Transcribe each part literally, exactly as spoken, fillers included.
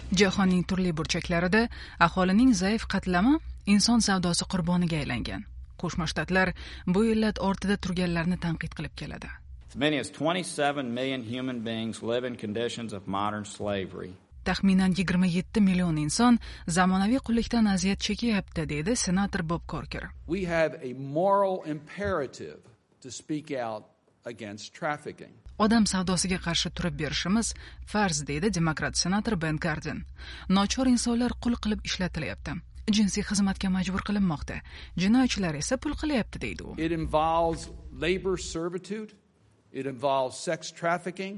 Jahonning turli burchaklarida aholining zaif qatlami inson savdosi qurboniga aylangan. Qo'shma Shtatlar bu illat ortida turganlarni tanqid qilib keladi. As many as twenty-seven million human beings live in conditions of modern slavery. Taxminan yigirma yetti million inson zamonaviy qullikdan aziyat chekyapti, dedi senator Bob Corker. We have a moral imperative to speak out against trafficking. Odam savdosiga qarshi turib berishimiz farz, deydi demokrat senator Ben Cardin. Nochor insonlar qul qilib ishlatilyapti. Jinsiy xizmatga majbur qilinmoqda. Jinoyatchilar esa pul qilyapti, deydi u. It involves labor servitude, it involves sex trafficking,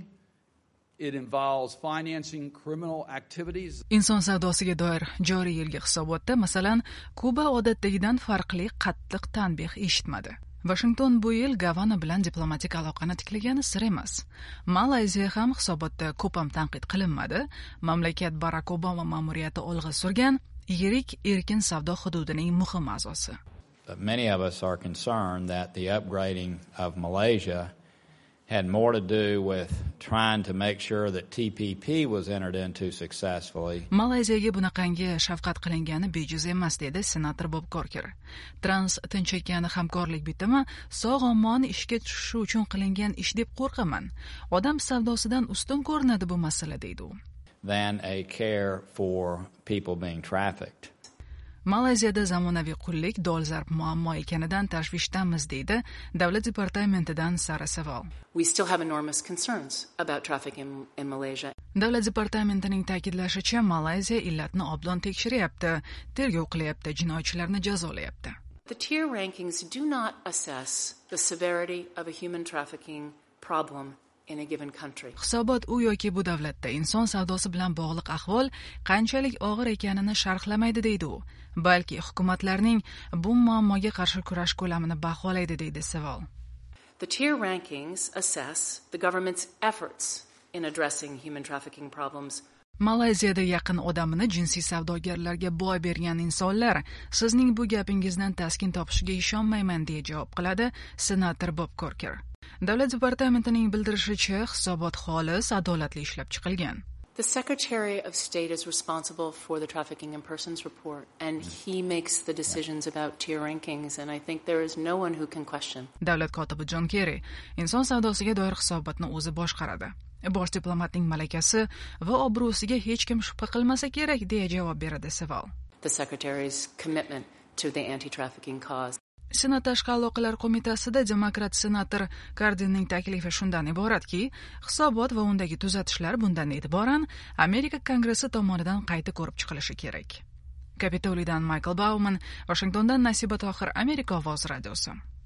it involves financing criminal activities. Inson savdosiga doir joriy yilgi hisobotda, masalan, Kuba odatdagidan farqli qattiq tanbeh eshitmadi. Washington bu yil Gavana bilan diplomatik aloqani tiklagani sir emas. Malayziya ham hisobotda ko'p ham tanqid qilinmadi. Mamlakat Barack Obama ma'muriyati olg'a surgan yirik erkin savdo hududining muhim a'zosi. Many of us are concerned that the upgrading of Malaysia had more to do with trying to make sure that T P P was entered into successfully. Malayziyaga bunaqangi shafqat qilingani bejiz emas, dedi senator Bob Corker. Trans Tinch okeani hamkorlik bitimi sog'-omon ishga tushishi uchun qilingan ish deb qo'rqaman. Odam savdosidan ustun ko'rinadi bu masala, deydi u. Than a care for people being trafficked. Malayziyada zamonaviy qullik dolzarb muammo ekanidan tashvishdamiz, deydi Davlat departamentidan Sara Saval. We still have enormous concerns about trafficking in Malaysia. Davlat departamentining ta'kidlashicha, Malayziya illatni obdon tekshiryapti, tergov qilyapti, jinoyatchilarni jazolayapti. The tier rankings do not assess the severity of a human trafficking problem in a given country. Hisobot u yoki bu davlatda inson savdosi bilan bog'liq ahvol qanchalik og'ir ekanini sharhlamaydi, deydi u. Balki hukumatlarning bu muammoga qarshi kurash ko'lamini baholaydi, deydi Saval. The tier rankings assess the government's efforts in addressing human trafficking problems. Malayziyada yaqin odamini jinsiy savdogarlarga boy bergan insonlar sizning bu gapingizdan taskin topishiga ishonmayman, deya javob qiladi senator Bob Corker. Davlat departamentining bildirishicha, hisobot xolis, adolatli ishlab chiqilgan. The Secretary of State is responsible for the Trafficking in Persons report, and he makes the decisions about tier rankings, and I think there is no one who can question. Davlat kotibi John Kerry inson savdosiga doir hisobotni o'zi boshqaradi. Bosh diplomatning malakasi va obro'siga hech kim shubha qilmasa kerak, deya javob beradi Saval. The Secretary's commitment to the anti-trafficking cause. Senat tashqi aloqalar qo'mitasida demokrat senator Cardinning taklifi shundan iboratki, hisobot va undagi tuzatishlar bundan e'tiboran Amerika Kongressi tomonidan qayta ko'rib chiqilishi kerak. Kapitoliydan Michael Bauman, Washingtondan Nasiba Tohir, Amerika ovozi radiosi.